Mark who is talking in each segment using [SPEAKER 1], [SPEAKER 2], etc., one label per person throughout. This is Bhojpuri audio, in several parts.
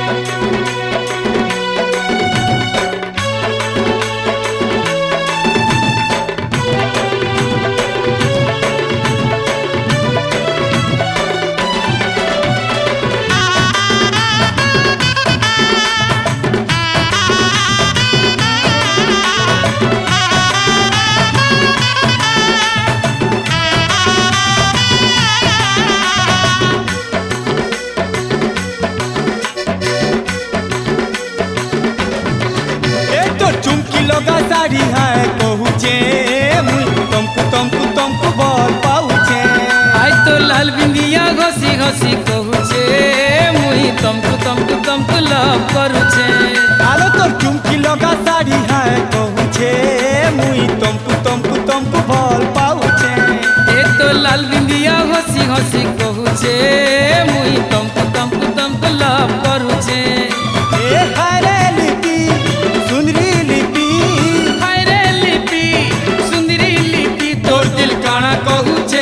[SPEAKER 1] लगा साड़ी है कहूचे मुई तुमको बोल पाऊचे
[SPEAKER 2] आज तो लाल बिंदिया घसी घसी कहूचे मुई तुमको लव करूचे।
[SPEAKER 1] आलो तो चुमकी लगा साड़ी है कहूचे मुई तुमको बोल पाऊचे
[SPEAKER 2] एक तो लाल बिंदिया घसी घसी कहूचे मुई तुमको लव करूचे।
[SPEAKER 1] ए हरे लिपि सुंदरी लिपि
[SPEAKER 2] हरे लिपि सुंदरी लिपि तोर दिल काना कहूचे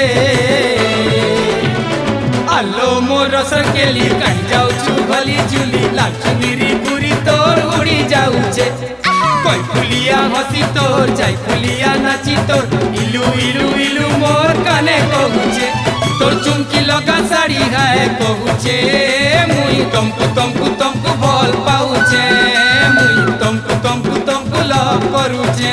[SPEAKER 2] आलो मोर सकेली कहीं जाऊ छु भली झुली लाल चुंदरी पूरी तोर उड़ी जाऊचे। कोई फुलिया हसी तोर जाई फुलिया नाची तोर इलू इलू इलू मोर काने कहूचे तोर चुमकी लगा साड़ी है कहूचे मुई तुमको बोल पाऊचे मुई तुमको लव करूचे।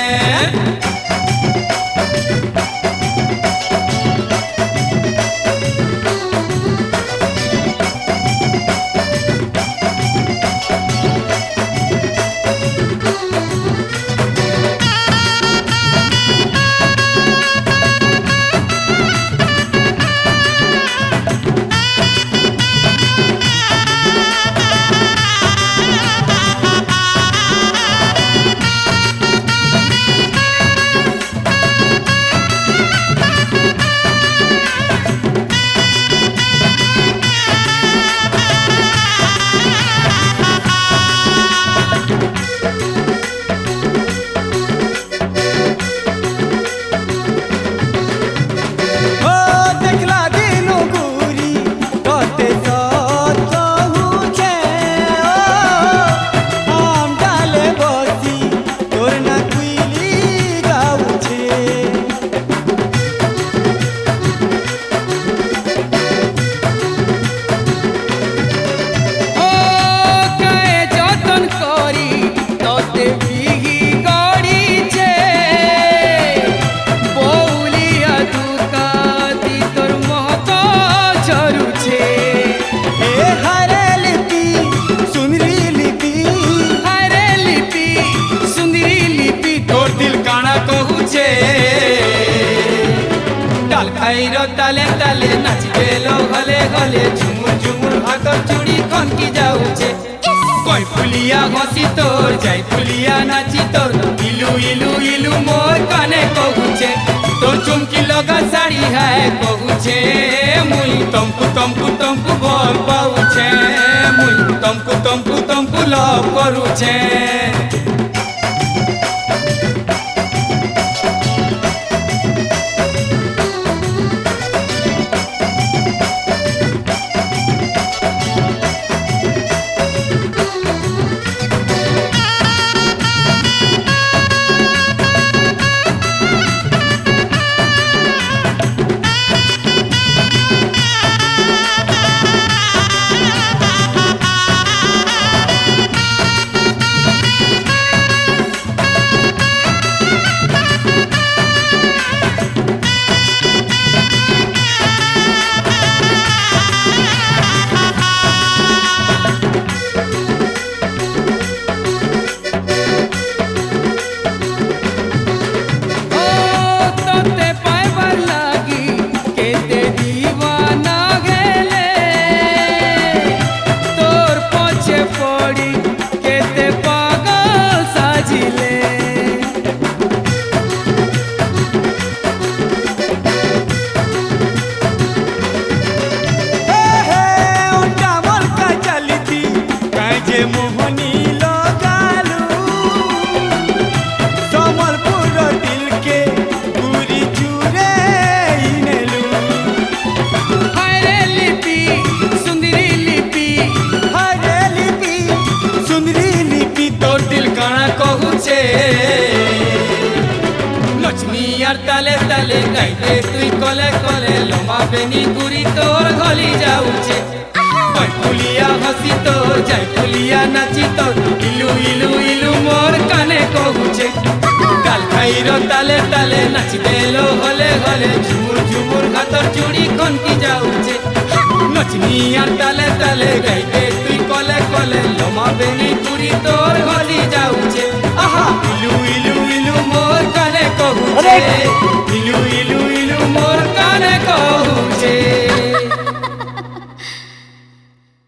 [SPEAKER 2] ताले ताले नाच गेलो गले गले झुमुर झुमुर भाकर चूड़ी खनकी जाऊचे। कोई फुलिया हसी तोर जाई फुलिया नाची तोर इलू इलू इलू मोर काने कहूचे तोर चुमकी लगा साड़ी है कहूचे मुई तुमको बोल पाऊचे मुई तुमको लव करूचे। बेनी गुरी तोर गली जाऊचे कोई फुलिया हसी तोर जाय फुलिया नाची तोर इलू इलू इलू मोर काने कहूचे गाल खाइरो ताले ताले नाची देलो हले हले झुमुर झुमुर हाथर चूड़ी खनकी जाऊचे नचनियार ताले ताले गाइते तुई कले कले लमा बेनी गुरी तोर गली जाऊचे आहा इलू इलू इलू मोर काने कहूचे इलू